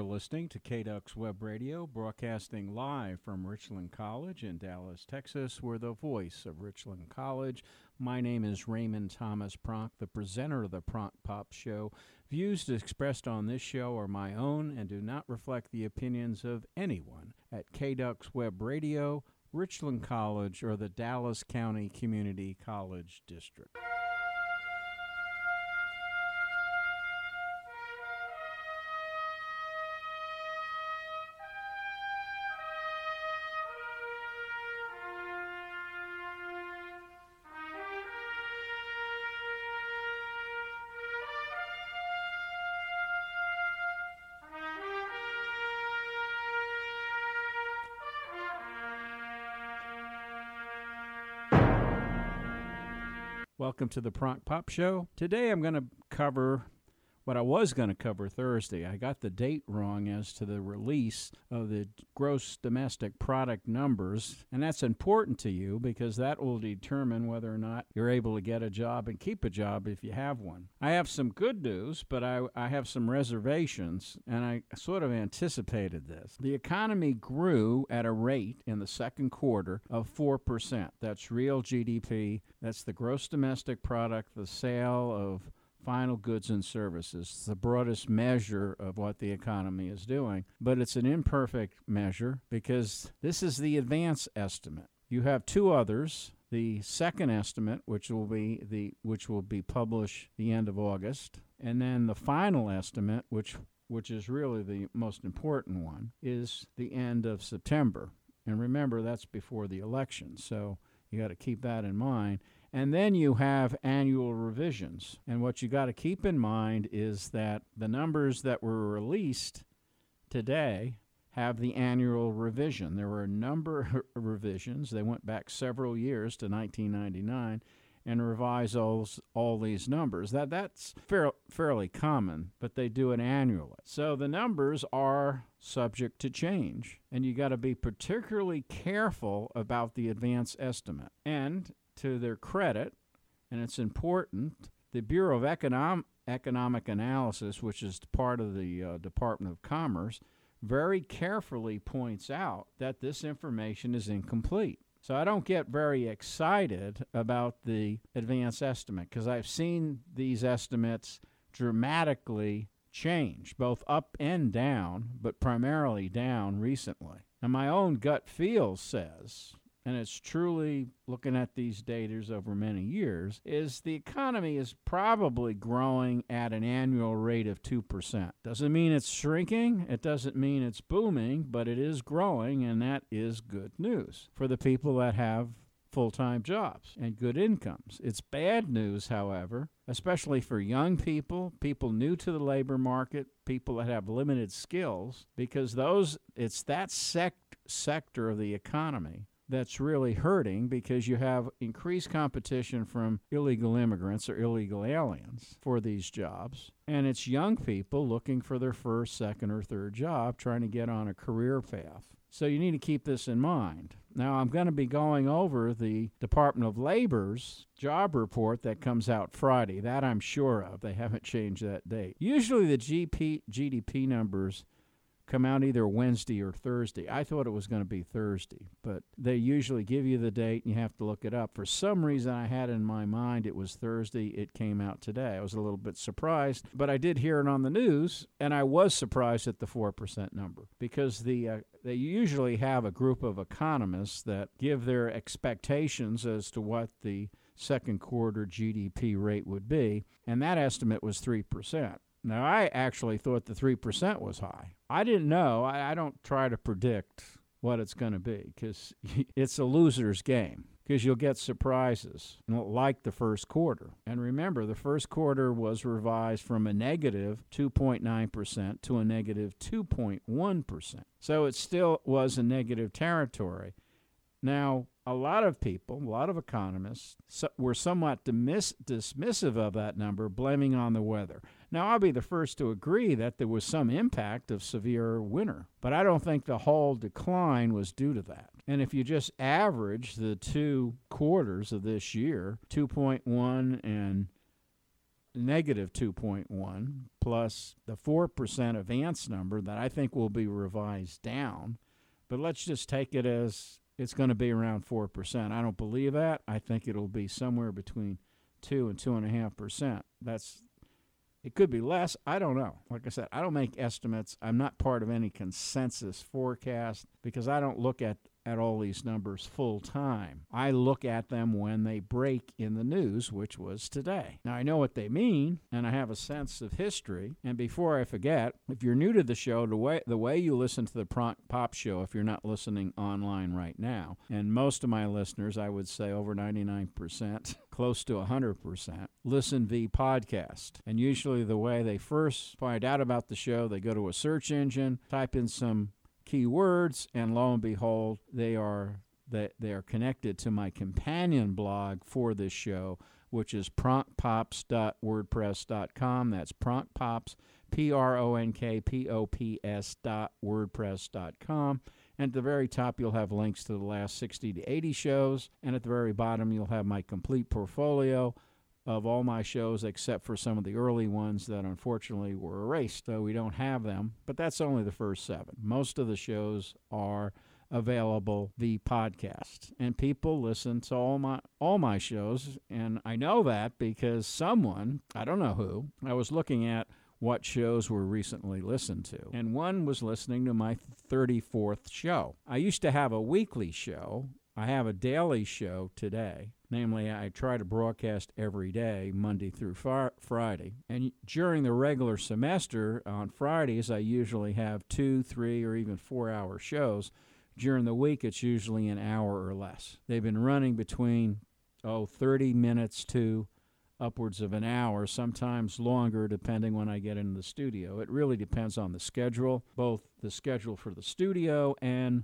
listening to KDUX Web Radio, broadcasting live from Richland College in Dallas, Texas. We're the voice of Richland College. My name is Raymond Thomas Pronk, the presenter of the Pronk Pop Show. Views expressed on this show are my own and do not reflect the opinions of anyone at KDUX Web Radio, Richland College, or the Dallas County Community College District. Welcome to the Pronk Pop Show. Today I'm going to cover what I was going to cover Thursday. I got the date wrong as to the release of the gross domestic product numbers, and that's important to you because that will determine whether or not you're able to get a job and keep a job if you have one. I have some good news, but I have some reservations, and I sort of anticipated this. The economy grew at a rate in the second quarter of 4%. That's real GDP. That's the gross domestic product, the sale of final goods and services. It's the broadest measure of what the economy is doing, but it's an imperfect measure because this is the advance estimate. You have two others. The second estimate, which will be published the end of August, and then the final estimate, which is really the most important one, is the end of September. And remember, that's before the election, so you got to keep that in mind. And then you have annual revisions. And what you got to keep in mind is that the numbers that were released today have the annual revision. There were a number of revisions. They went back several years to 1999 and revised all these numbers. That's fairly common, but they do it annually. So the numbers are subject to change, and you got to be particularly careful about the advance estimate. And to their credit, and it's important, the Bureau of Economic Analysis, which is part of the Department of Commerce, very carefully points out that this information is incomplete. So I don't get very excited about the advance estimate because I've seen these estimates dramatically change, both up and down, but primarily down recently. And my own gut feel says, and it's truly looking at these data over many years, is the economy is probably growing at an annual rate of 2%. Doesn't mean it's shrinking, it doesn't mean it's booming, but it is growing, and that is good news for the people that have full-time jobs and good incomes. It's bad news, however, especially for young people, people new to the labor market, people that have limited skills, because it's that sector of the economy that's really hurting because you have increased competition from illegal immigrants or illegal aliens for these jobs. And it's young people looking for their first, second, or third job, trying to get on a career path. So you need to keep this in mind. Now, I'm going to be going over the Department of Labor's job report that comes out Friday. That I'm sure of. They haven't changed that date. Usually the GDP numbers come out either Wednesday or Thursday. I thought it was going to be Thursday, but they usually give you the date and you have to look it up. For some reason I had in my mind it was Thursday. It came out today. I was a little bit surprised, but I did hear it on the news, and I was surprised at the 4% number because they usually have a group of economists that give their expectations as to what the second quarter GDP rate would be, and that estimate was 3%. Now, I actually thought the 3% was high. I didn't know. I don't try to predict what it's going to be because it's a loser's game because you'll get surprises like the first quarter. And remember, the first quarter was revised from a negative 2.9% to a negative 2.1%. So it still was a negative territory. Now, a lot of people, a lot of economists were somewhat dismissive of that number, blaming on the weather. Now, I'll be the first to agree that there was some impact of severe winter, but I don't think the whole decline was due to that. And if you just average the two quarters of this year, 2.1 and negative 2.1 plus the 4% advance number that I think will be revised down. But let's just take it as it's going to be around 4%. I don't believe that. I think it'll be somewhere between 2 and 2.5%. It could be less. I don't know. Like I said, I don't make estimates. I'm not part of any consensus forecast because I don't look at all these numbers full time. I look at them when they break in the news, which was today. Now, I know what they mean, and I have a sense of history. And before I forget, if you're new to the show, the way you listen to the Pop Show, if you're not listening online right now, and most of my listeners, I would say over 99%, close to 100%, listen via podcast. And usually the way they first find out about the show, they go to a search engine, type in some keywords, and lo and behold, they are connected to my companion blog for this show, which is pronkpops.wordpress.com. That's pronkpops, pronkpops.wordpress.com. And at the very top, you'll have links to the last 60 to 80 shows, and at the very bottom, you'll have my complete portfolio of all my shows except for some of the early ones that unfortunately were erased, so we don't have them. But that's only the first 7. Most of the shows are available via podcast, and people listen to all my shows, and I know that because someone, I don't know who, I was looking at what shows were recently listened to, and one was listening to my 34th show. I used to have a weekly show. I have a daily show today. Namely, I try to broadcast every day, Monday through Friday. And during the regular semester, on Fridays, I usually have 2, 3, or even 4-hour shows. During the week, it's usually an hour or less. They've been running between 30 minutes to upwards of an hour, sometimes longer, depending when I get into the studio. It really depends on the schedule, both the schedule for the studio and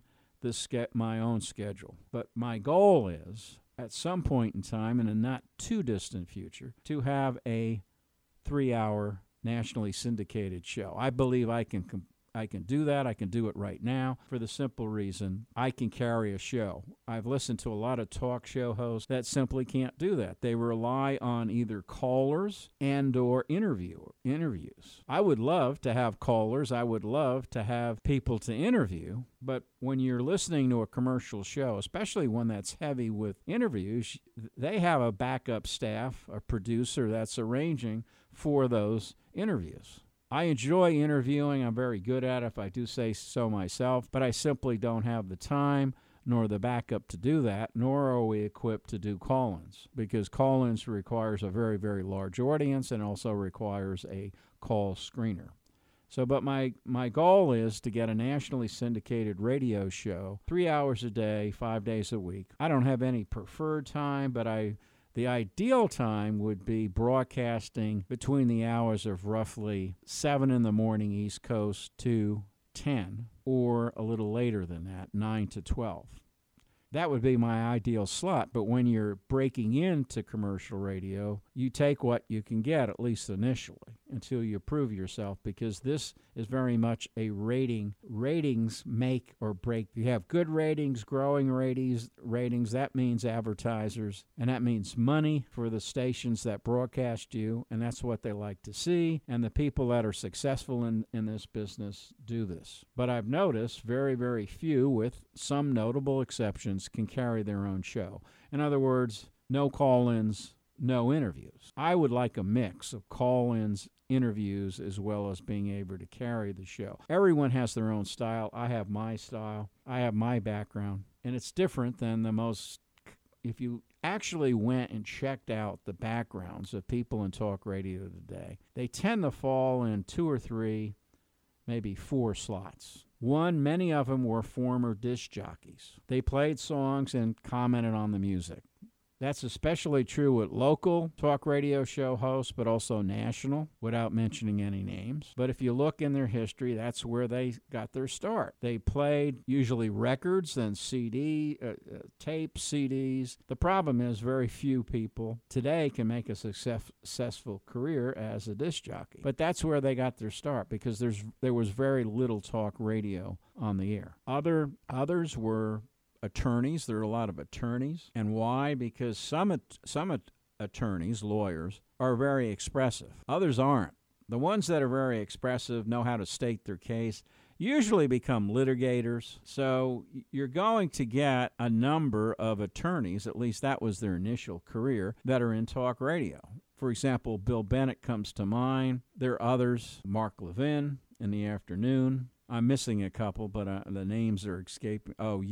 my own schedule. But my goal is, at some point in time, in a not too distant future, to have a 3-hour nationally syndicated show. I believe I can do that. I can do it right now for the simple reason I can carry a show. I've listened to a lot of talk show hosts that simply can't do that. They rely on either callers and or interviews. I would love to have callers. I would love to have people to interview. But when you're listening to a commercial show, especially one that's heavy with interviews, they have a backup staff, a producer that's arranging for those interviews. I enjoy interviewing. I'm very good at it, if I do say so myself, but I simply don't have the time nor the backup to do that, nor are we equipped to do call-ins, because call-ins requires a very, very large audience and also requires a call screener. So, but my goal is to get a nationally syndicated radio show, 3 hours a day, 5 days a week. I don't have any preferred time, but the ideal time would be broadcasting between the hours of roughly 7 in the morning East Coast to 10, or a little later than that, 9 to 12. That would be my ideal slot, but when you're breaking into commercial radio, you take what you can get, at least initially, until you prove yourself, because this is very much a ratings make or break. You have good ratings, growing ratings, that means advertisers, and that means money for the stations that broadcast you, and that's what they like to see, and the people that are successful in this business do this. But I've noticed very, very few, with some notable exceptions, can carry their own show. In other words, no call-ins, no interviews. I would like a mix of call-ins, interviews, as well as being able to carry the show. Everyone has their own style. I have my style. I have my background. And it's different than if you actually went and checked out the backgrounds of people in talk radio today, they tend to fall in 2 or 3, maybe 4 slots. One, many of them were former disc jockeys. They played songs and commented on the music. That's especially true with local talk radio show hosts, but also national, without mentioning any names. But if you look in their history, that's where they got their start. They played usually records, then tapes, CDs. The problem is very few people today can make a successful career as a disc jockey. But that's where they got their start, because there was very little talk radio on the air. Others were attorneys. There are a lot of attorneys. And why? Because some attorneys, lawyers, are very expressive. Others aren't. The ones that are very expressive know how to state their case, usually become litigators. So you're going to get a number of attorneys, at least that was their initial career, that are in talk radio. For example, Bill Bennett comes to mind. There are others, Mark Levin in the afternoon. I'm missing a couple, but the names are escaping. Oh,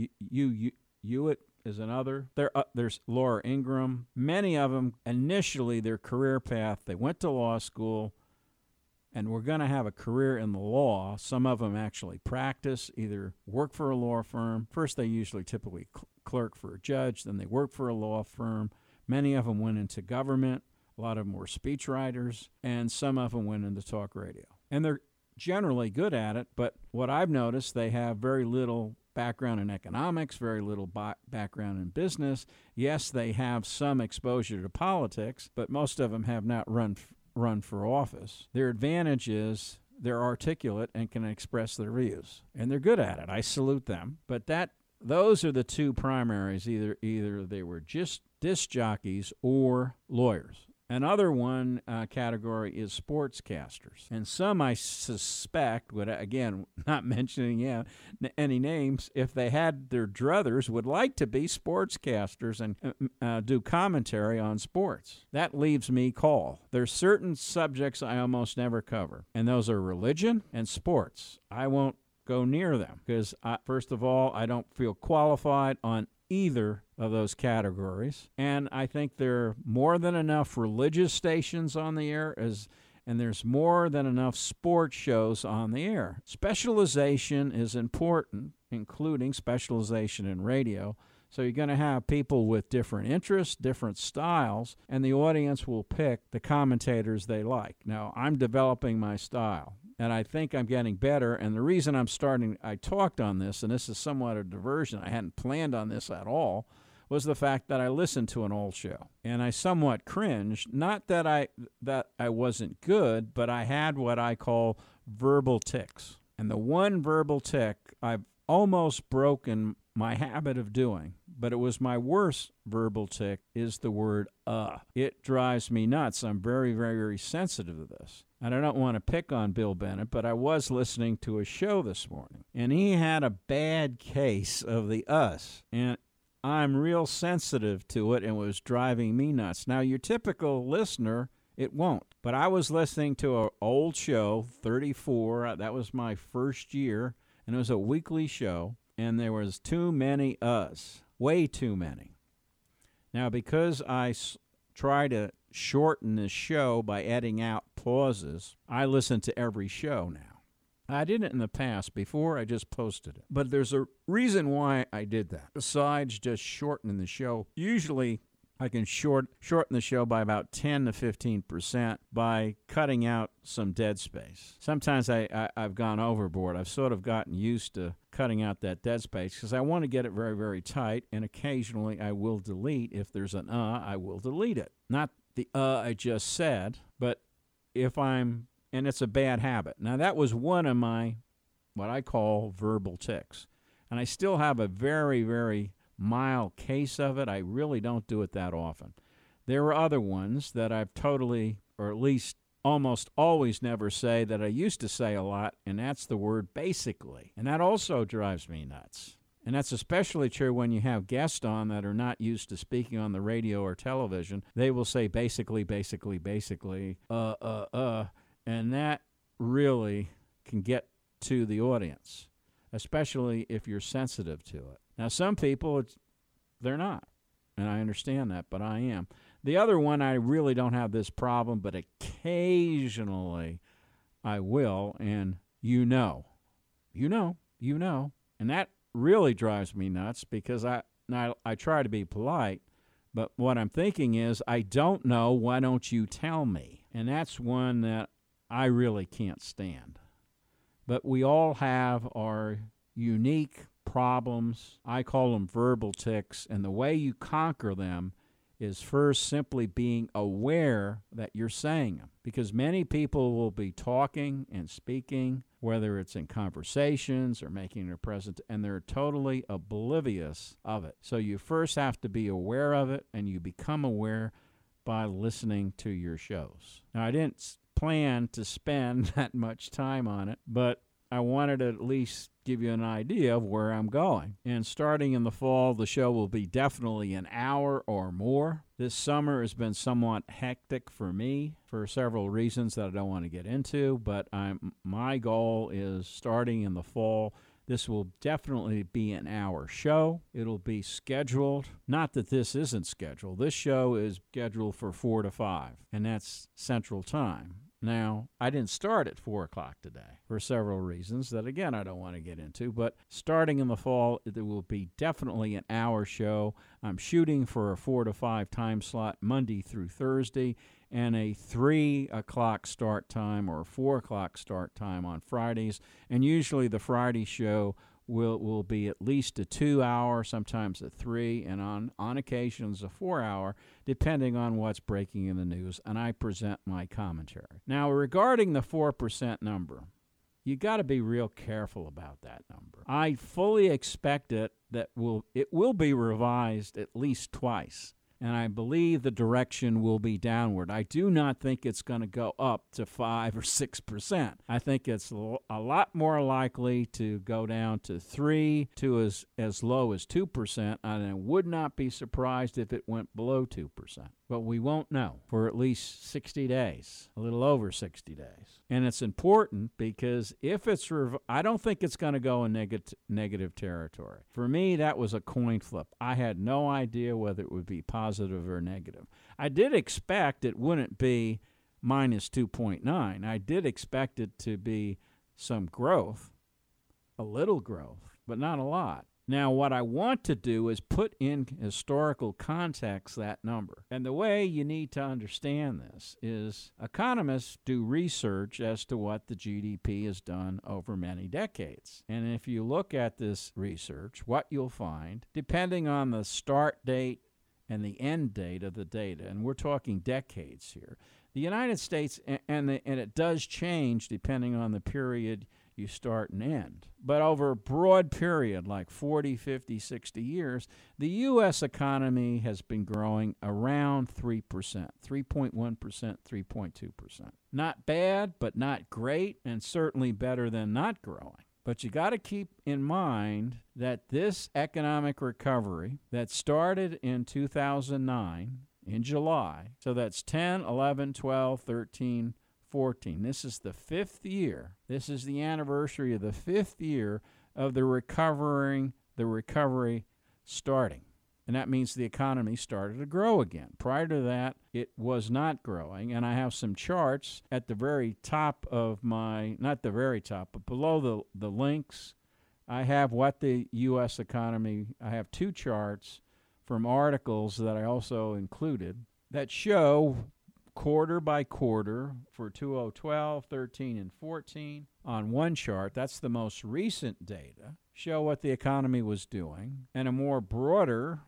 Hewitt is another. There's Laura Ingraham. Many of them, initially, their career path, they went to law school and were going to have a career in the law. Some of them actually practice, either work for a law firm. First, they usually typically clerk for a judge, then they work for a law firm. Many of them went into government. A lot of them were speechwriters, and some of them went into talk radio. And they're generally good at it, but what I've noticed, they have very little background in economics, very little background in business. Yes, they have some exposure to politics, but most of them have not run for office. Their advantage is they're articulate and can express their views, and they're good at it. I salute them. But those are the two primaries. Either they were just disc jockeys or lawyers. Another one category is sportscasters. And some, I suspect, would, again, not mentioning any names, if they had their druthers, would like to be sportscasters and do commentary on sports. That leaves me call. There's certain subjects I almost never cover, and those are religion and sports. I won't go near them because, first of all, I don't feel qualified on either of those categories, and I think there are more than enough religious stations on the air and there's more than enough sports shows on the air. Specialization is important, including specialization in radio. So you're going to have people with different interests, different styles, and the audience will pick the commentators they like. Now, I'm developing my style, and I think I'm getting better, and the reason I talked on this, and this is somewhat a diversion, I hadn't planned on this at all, was the fact that I listened to an old show, and I somewhat cringed. Not that I wasn't good, but I had what I call verbal tics. And the one verbal tic I've almost broken my habit of doing, but it was my worst verbal tic, is the word It drives me nuts. I'm very, very, very sensitive to this. And I don't want to pick on Bill Bennett, but I was listening to a show this morning, and he had a bad case of the us, and I'm real sensitive to it, and it was driving me nuts. Now, your typical listener, it won't. But I was listening to an old show, 34. That was my first year, and it was a weekly show, and there was too many us, way too many. Now, because I try to shorten this show by adding out pauses, I listen to every show now. I did it in the past. Before, I just posted it. But there's a reason why I did that. Besides just shortening the show, usually I can shorten the show by about 10 to 15% by cutting out some dead space. Sometimes I've gone overboard. I've sort of gotten used to cutting out that dead space because I want to get it very, very tight, and occasionally I will delete. If there's an I will delete it. Not the I just said, but and it's a bad habit. Now, that was one of my, what I call verbal tics. And I still have a very, very mild case of it. I really don't do it that often. There are other ones that I've totally, or at least almost always never say that I used to say a lot, and that's the word basically. And that also drives me nuts. And that's especially true when you have guests on that are not used to speaking on the radio or television. They will say basically, and that really can get to the audience, especially if you're sensitive to it. Now, some people, they're not, and I understand that, but I am. The other one, I really don't have this problem, but occasionally I will, and you know. And that really drives me nuts because I try to be polite, but what I'm thinking is, I don't know, why don't you tell me? And that's one that I really can't stand. But we all have our unique problems. I call them verbal tics, and the way you conquer them is first simply being aware that you're saying them. Because many people will be talking and speaking, whether it's in conversations or making their present, and they're totally oblivious of it. So you first have to be aware of it, and you become aware by listening to your shows. Now, I didn't plan to spend that much time on it, but I wanted to at least give you an idea of where I'm going. And starting in the fall, the show will be definitely an hour or more. This summer has been somewhat hectic for me for several reasons that I don't want to get into, but my goal is starting in the fall. This will definitely be an hour show. It'll be scheduled. Not that this isn't scheduled. This show is scheduled for 4 to 5, and that's Central Time. Now, I didn't start at 4 o'clock today for several reasons that, again, I don't want to get into. But starting in the fall, there will be definitely an hour show. I'm shooting for a 4 to 5 time slot Monday through Thursday and a 3 o'clock start time or 4 o'clock start time on Fridays. And usually the Friday show will be at least a 2-hour, sometimes a 3, and on occasions a 4-hour, depending on what's breaking in the news, and I present my commentary. Now, regarding the 4% number, you got to be real careful about that number. I fully expect it will be revised at least twice, and I believe the direction will be downward. I do not think it's going to go up to 5 or 6%. I think it's a lot more likely to go down to 3 to as low as 2%, and I would not be surprised if it went below 2%. But we won't know for at least 60 days, a little over 60 days. And it's important because if it's I don't think it's going to go in negative territory. For me, that was a coin flip. I had no idea whether it would be positive or negative. I did expect it wouldn't be minus 2.9. I did expect it to be some growth, a little growth, but not a lot. Now, what I want to do is put in historical context that number. And the way you need to understand this is economists do research as to what the GDP has done over many decades. And if you look at this research, what you'll find, depending on the start date and the end date of the data, and we're talking decades here, the United States, and it does change depending on the period you start and end. But over a broad period, like 40, 50, 60 years, the U.S. economy has been growing around 3%, 3.1%, 3.2%. Not bad, but not great, and certainly better than not growing. But you got to keep in mind that this economic recovery that started in 2009, in July, so that's 10, 11, 12, 13, 14. This is the 5th year. This is the anniversary of the 5th year of the recovery starting. And that means the economy started to grow again. Prior to that, it was not growing. And I have some charts at the very top of not the very top, but below the links. I have what the U.S. economy, I have 2 charts from articles that I also included that show quarter by quarter for 2012, 13, and 14 on one chart. That's the most recent data. Show what the economy was doing. And a more broader,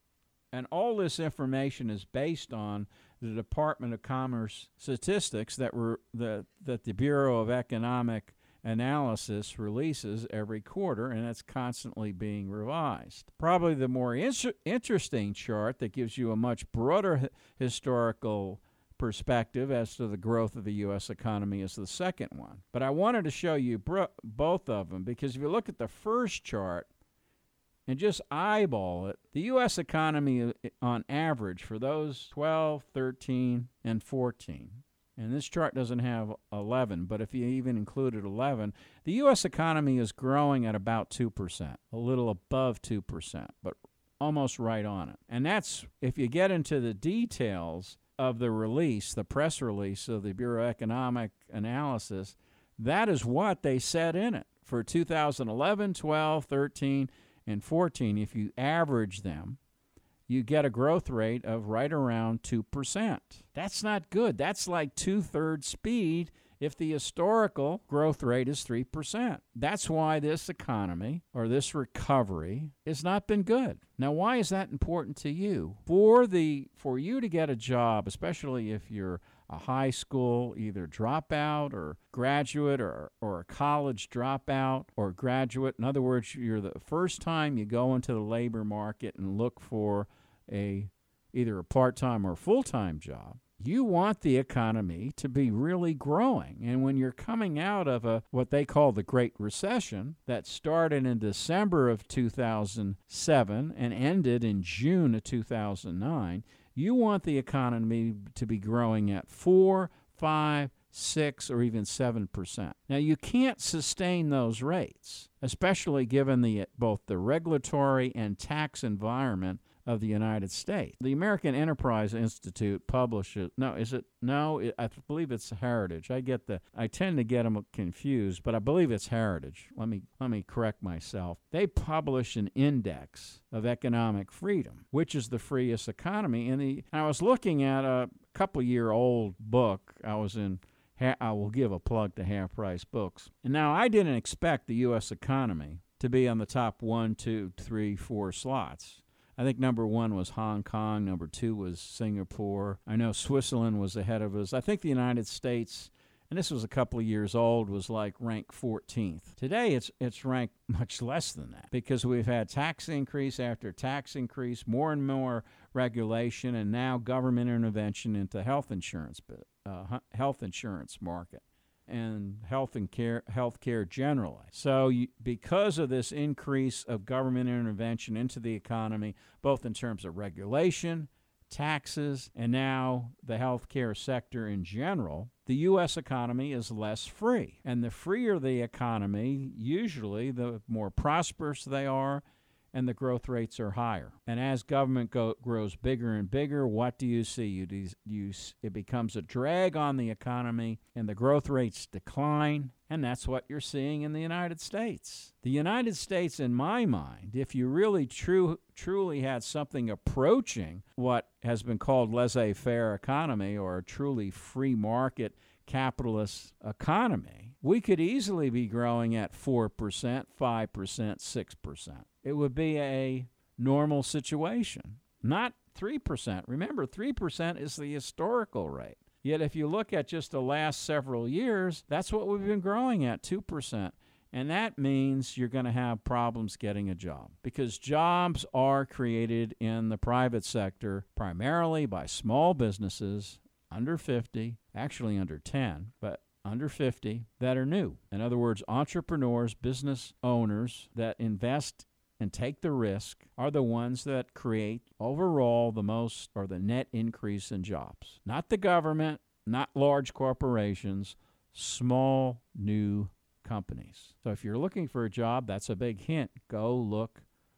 and all this information is based on the Department of Commerce statistics that the Bureau of Economic Analysis releases every quarter, and it's constantly being revised. Probably the more interesting chart that gives you a much broader historical perspective as to the growth of the U.S. economy is the second one. But I wanted to show you both of them because if you look at the first chart and just eyeball it, the U.S. economy on average for those 12, 13, and 14, and this chart doesn't have 11, but if you even included 11, the U.S. economy is growing at about 2%, a little above 2%, but almost right on it. And that's, if you get into the details of the release, the press release of the Bureau of Economic Analysis, that is what they said in it for 2011, 12, 13, and 14. If you average them, you get a growth rate of right around 2%. That's not good. That's like 2/3 speed if the historical growth rate is 3%. That's why this economy, or this recovery, has not been good. Now, why is that important to you? For you to get a job, especially if you're a high school either dropout or graduate or a college dropout or graduate. In other words, you're the first time you go into the labor market and look for a either a part-time or full-time job. You want the economy to be really growing. And when you're coming out of what they call the Great Recession that started in December of 2007 and ended in June of 2009, you want the economy to be growing at 4, 5, 6, or even 7%. Now, you can't sustain those rates, especially given both the regulatory and tax environment of the United States. The American Enterprise Institute publishes, I believe it's Heritage. I tend to get them confused, but I believe it's Heritage. Let me correct myself. They publish an index of economic freedom, which is the freest economy. And I was looking at a couple-year-old book. I will give a plug to Half Price Books. And now I didn't expect the U.S. economy to be on the top 1, 2, 3, 4 slots. I think number 1 was Hong Kong. Number 2 was Singapore. I know Switzerland was ahead of us. I think the United States, and this was a couple of years old, was like ranked 14th. Today, it's ranked much less than that because we've had tax increase after tax increase, more and more regulation, and now government intervention into health insurance market and healthcare generally. So because of this increase of government intervention into the economy, both in terms of regulation, taxes, and now the healthcare sector in general, the U.S. economy is less free. And the freer the economy, usually the more prosperous they are, and the growth rates are higher. And as government grows bigger and bigger, what do you see? It becomes a drag on the economy, and the growth rates decline, and that's what you're seeing in the United States. The United States, in my mind, if you really truly had something approaching what has been called laissez-faire economy or a truly free market capitalist economy, we could easily be growing at 4%, 5%, 6%. It would be a normal situation, not 3%. Remember, 3% is the historical rate. Yet if you look at just the last several years, that's what we've been growing at, 2%. And that means you're going to have problems getting a job because jobs are created in the private sector primarily by small businesses under 50, actually under 10, but under 50 that are new. In other words, entrepreneurs, business owners that invest and take the risk are the ones that create overall the most or the net increase in jobs. Not the government, not large corporations, small new companies. So if you're looking for a job, that's a big hint. Go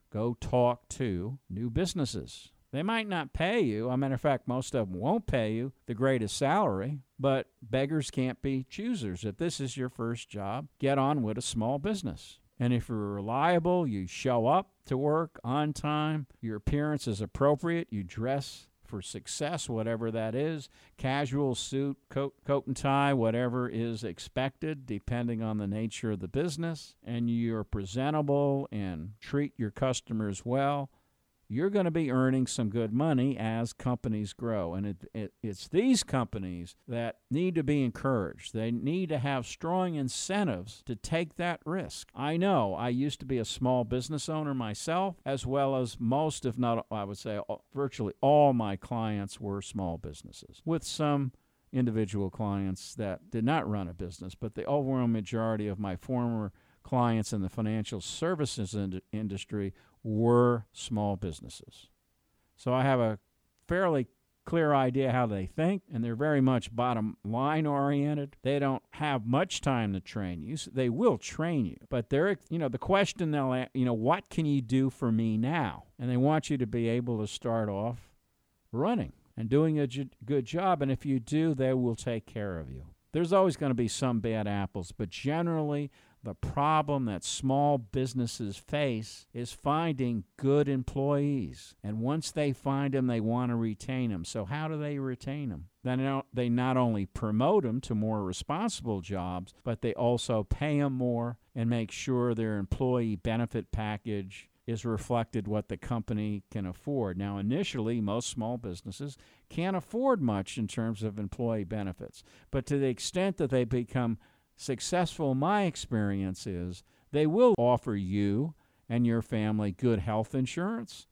talk to new businesses. They might not pay you. As a matter of fact, most of them won't pay you the greatest salary, but beggars can't be choosers. If this is your first job, get on with a small business. And if you're reliable, you show up to work on time, your appearance is appropriate, you dress for success, whatever that is, casual suit, coat and tie, whatever is expected depending on the nature of the business, and you're presentable and treat your customers well, you're going to be earning some good money as companies grow. And it's these companies that need to be encouraged. They need to have strong incentives to take that risk. I know I used to be a small business owner myself, as well as most, if not, I would say virtually all my clients were small businesses, with some individual clients that did not run a business. But the overwhelming majority of my former clients in the financial services industry were small businesses. So I have a fairly clear idea how they think, and they're very much bottom line oriented. They don't have much time to train you. So they will train you, but they're, the question they'll ask, what can you do for me now? And they want you to be able to start off running and doing a good job. And if you do, they will take care of you. There's always going to be some bad apples, but generally the problem that small businesses face is finding good employees. And once they find them, they want to retain them. So how do they retain them? Then they not only promote them to more responsible jobs, but they also pay them more and make sure their employee benefit package is reflected what the company can afford. Now, initially, most small businesses can't afford much in terms of employee benefits. But to the extent that they become successful, my experience is they will offer you and your family good health insurance,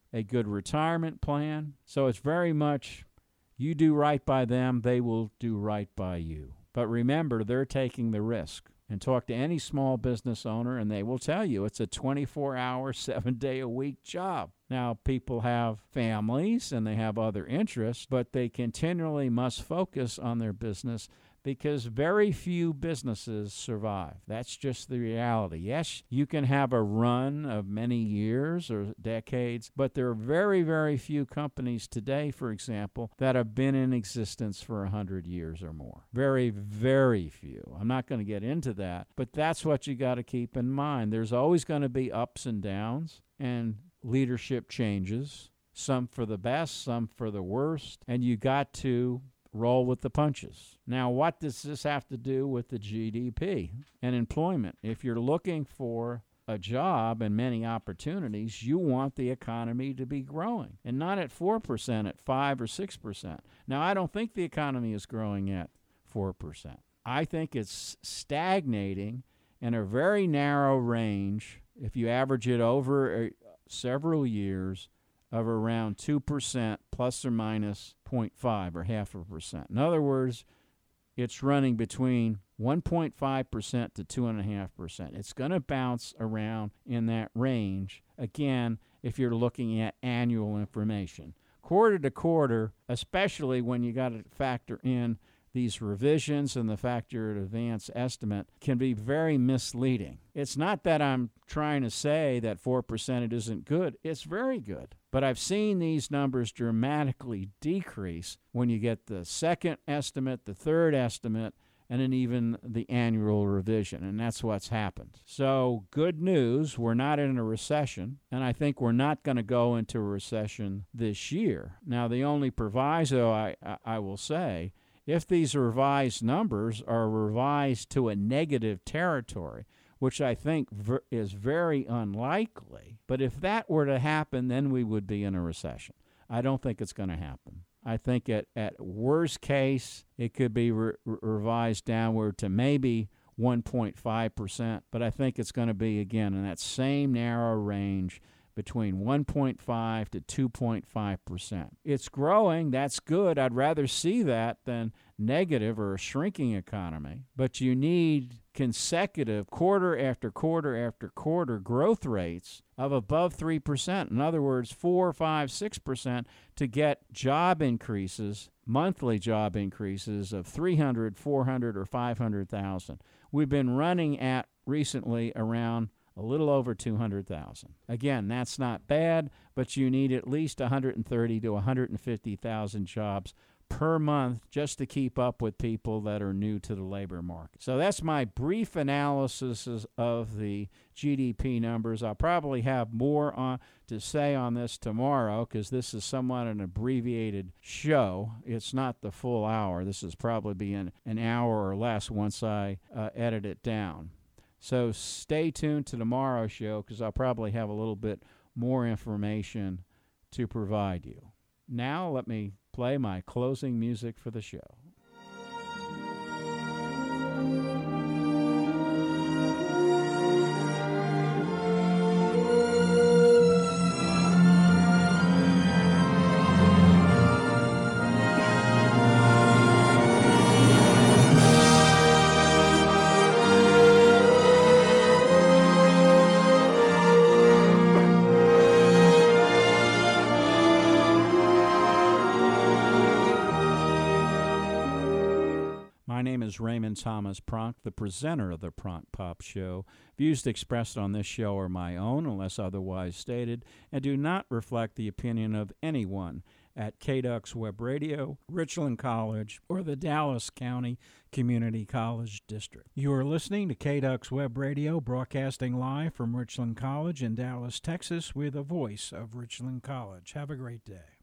a good retirement plan. So it's very much you do right by them, they will do right by you. But remember, they're taking the risk. And talk to any small business owner, and they will tell you it's a 24-hour, 7-day-a-week job. Now, people have families and they have other interests, but they continually must focus on their business because very few businesses survive. That's just the reality. Yes, you can have a run of many years or decades, but there are very, very few companies today, for example, that have been in existence for 100 years or more. Very, very few. I'm not going to get into that, but that's what you got to keep in mind. There's always going to be ups and downs and leadership changes, some for the best, some for the worst, and you got to roll with the punches. Now, what does this have to do with the GDP and employment? If you're looking for a job and many opportunities, you want the economy to be growing and not at 4%, at 5 or 6%. Now, I don't think the economy is growing at 4%. I think it's stagnating in a very narrow range, if you average it over several years, of around 2% plus or minus 0.5 or half a percent. In other words, it's running between 1.5% to 2.5%. It's going to bounce around in that range, again, if you're looking at annual information. Quarter to quarter, especially when you got to factor in these revisions and the factor at advance estimate, can be very misleading. It's not that I'm trying to say that 4% it isn't good. It's very good. But I've seen these numbers dramatically decrease when you get the second estimate, the third estimate, and then even the annual revision, and that's what's happened. So good news, we're not in a recession, and I think we're not going to go into a recession this year. Now, the only proviso I will say, if these revised numbers are revised to a negative territory, which I think is very unlikely, but if that were to happen, then we would be in a recession. I don't think it's going to happen. I think at worst case, it could be revised downward to maybe 1.5%, but I think it's going to be, again, in that same narrow range between 1.5 to 2.5%. It's growing. That's good. I'd rather see that than negative or a shrinking economy. But you need consecutive quarter after quarter after quarter growth rates of above 3%. In other words, 4, 5, 6% to get job increases, monthly job increases of 300, 400, or 500,000. We've been running at recently around a little over 200,000. Again, that's not bad, but you need at least 130 to 150,000 jobs per month just to keep up with people that are new to the labor market. So that's my brief analysis of the GDP numbers. I'll probably have more to say on this tomorrow because this is somewhat an abbreviated show. It's not the full hour. This is probably be an hour or less once I edit it down. So stay tuned to tomorrow's show because I'll probably have a little bit more information to provide you. Now let me play my closing music for the show. My name is Raymond Thomas Pronk, the presenter of the Pronk Pop Show. Views expressed on this show are my own, unless otherwise stated, and do not reflect the opinion of anyone at KDUX Web Radio, Richland College, or the Dallas County Community College District. You are listening to KDUX Web Radio, broadcasting live from Richland College in Dallas, Texas, with the voice of Richland College. Have a great day.